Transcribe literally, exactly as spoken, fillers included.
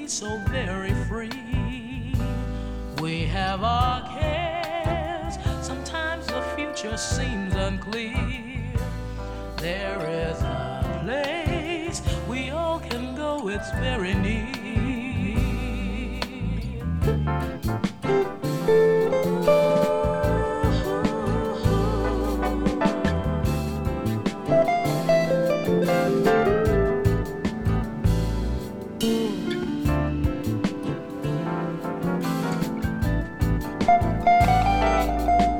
be so very free. We have our cares, sometimes the future seems unclear. There is a place we all can go, it's very near.